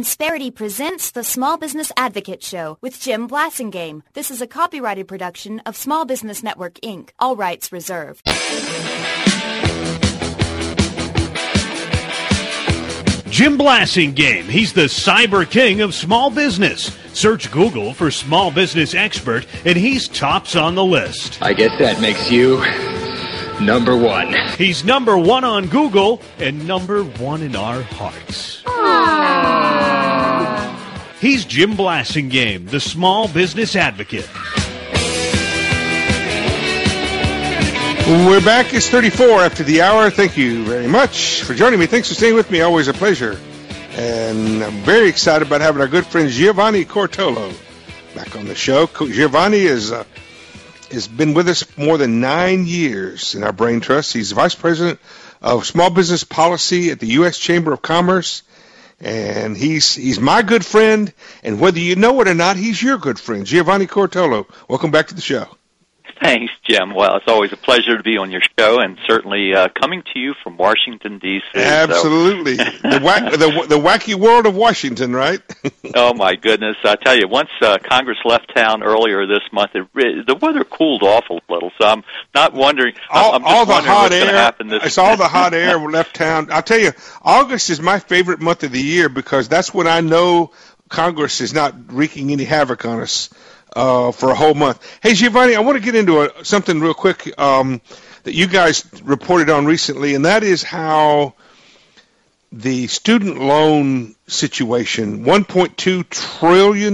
Insperity presents the Small Business Advocate Show with Jim Blasingame. This is a copyrighted production of Small Business Network, Inc. All rights reserved. Jim Blasingame. He's the cyber king of small business. Search Google for small business expert, and he's tops on the list. I guess that makes you number one. He's number one on Google and number one in our hearts. Aww. He's Jim Blasingame, the small business advocate. We're back. It's 34 after the hour. Thank you very much for joining me. Thanks for staying with me. Always a pleasure. And I'm very excited about having our good friend Giovanni Cortolo back on the show. Giovanni has been with us more than 9 years in our Brain Trust. He's Vice President of Small Business Policy at the U.S. Chamber of Commerce. And he's my good friend. And whether you know it or not, he's your good friend. Giovanni Cortolo, welcome back to the show. Thanks, Jim. Well, it's always a pleasure to be on your show, and certainly coming to you from Washington, D.C. Absolutely. So. the wacky world of Washington, right? Oh, my goodness. I tell you, once Congress left town earlier this month, the weather cooled off a little, so I'm not wondering. I'm just wondering what's going to happen this It's all the hot air left town. I'll tell you, August is my favorite month of the year because that's when I know Congress is not wreaking any havoc on us. For a whole month. Hey, Giovanni, I want to get into something real quick that you guys reported on recently, and that is how the student loan situation, $1.2 trillion,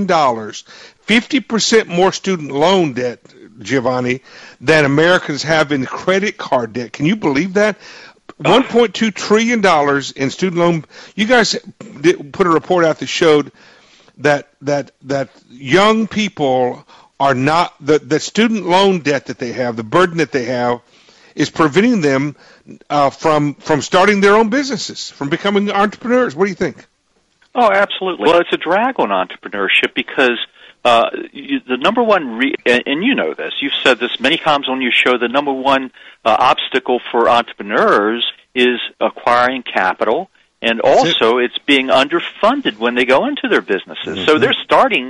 50% more student loan debt, Giovanni, than Americans have in credit card debt. Can you believe that? $1.2 trillion in student loan. You guys put a report out that showed that young people are not the student loan debt that they have, the burden that they have, is preventing them from starting their own businesses, from becoming entrepreneurs. What do you think? Oh, absolutely. Well, it's a drag on entrepreneurship because the number one, and you know this, you've said this many times on your show, the number one obstacle for entrepreneurs is acquiring capital. And also, it's being underfunded when they go into their businesses. Mm-hmm. So they're starting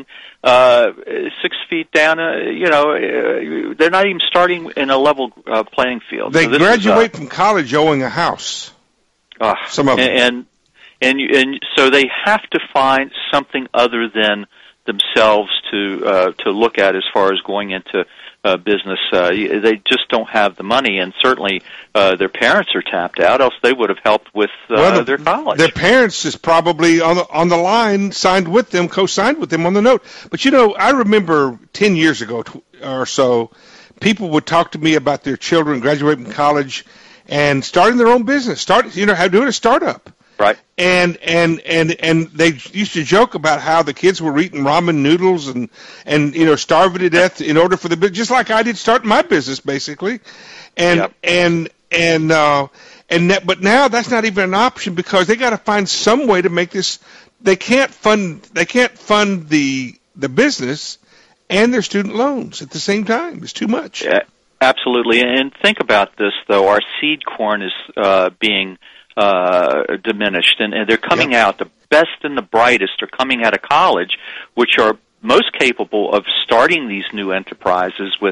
6 feet down. They're not even starting in a level playing field. They graduate from college owing a house. Some of them, and so they have to find something other than themselves to look at as far as going into business. They just don't have the money, and certainly their parents are tapped out, else they would have helped with their college. Their parents is probably on the line, co-signed with them on the note. But, I remember 10 years ago or so, people would talk to me about their children graduating from college and starting their own business, doing a startup. Right. And they used to joke about how the kids were eating ramen noodles and starving to death in order for the business, just like I did starting my business basically. But now that's not even an option because they got to find some way to make this. They can't fund the business and their student loans at the same time. It's too much. Yeah, absolutely. And think about this though. Our seed corn is being diminished, and they're coming out. The best and the brightest are coming out of college, which are most capable of starting these new enterprises with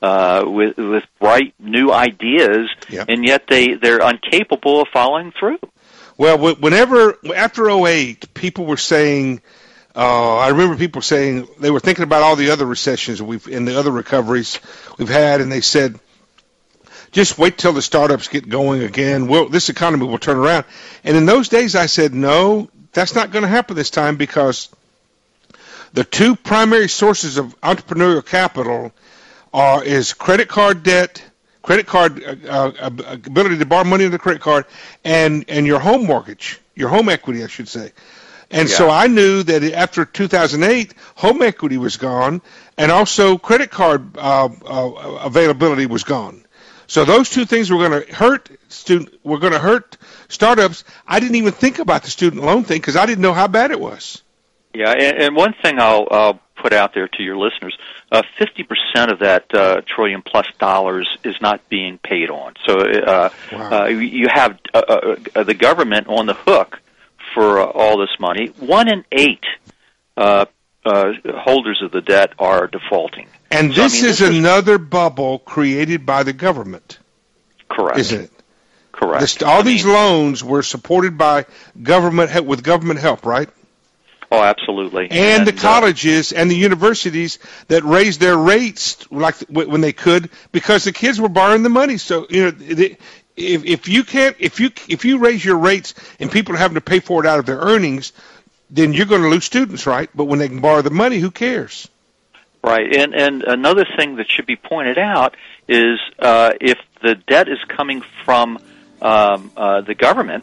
bright new ideas, and yet they're incapable of following through. Well, after 2008, people were saying, I remember people saying they were thinking about all the other recessions and the other recoveries we've had, and they said, just wait till the startups get going again. This economy will turn around. And in those days, I said, no, that's not going to happen this time because the two primary sources of entrepreneurial capital is credit card debt, ability to borrow money on the credit card, and your home mortgage, your home equity, I should say. And so I knew that after 2008, home equity was gone, and also credit card availability was gone. So those two things were going to hurt startups. I didn't even think about the student loan thing because I didn't know how bad it was. Yeah, and one thing I'll put out there to your listeners, 50% of that $1 trillion+ is not being paid on. So you have the government on the hook for all this money. 1 in 8 holders of the debt are defaulting. And this is another bubble created by the government. Correct. Isn't it? Correct. All these loans were supported by government with government help, right? Oh, absolutely. And the colleges and the universities that raised their rates like when they could because the kids were borrowing the money. So if you raise your rates and people are having to pay for it out of their earnings, then you're going to lose students, right? But when they can borrow the money, who cares? Right. And another thing that should be pointed out is if the debt is coming from the government,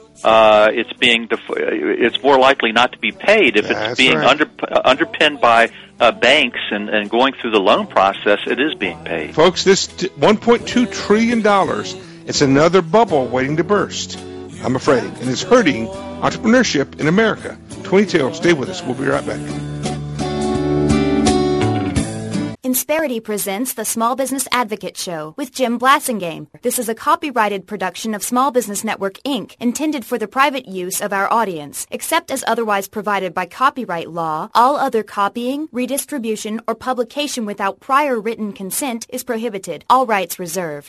it's more likely not to be paid. If it's being underpinned by banks and going through the loan process, it is being paid. Folks, this $1.2 trillion, it's another bubble waiting to burst, I'm afraid, and it's hurting entrepreneurship in America. 22, stay with us. We'll be right back. Insperity presents the Small Business Advocate Show with Jim Blasingame. This is a copyrighted production of Small Business Network, Inc., intended for the private use of our audience. Except as otherwise provided by copyright law, all other copying, redistribution, or publication without prior written consent is prohibited. All rights reserved.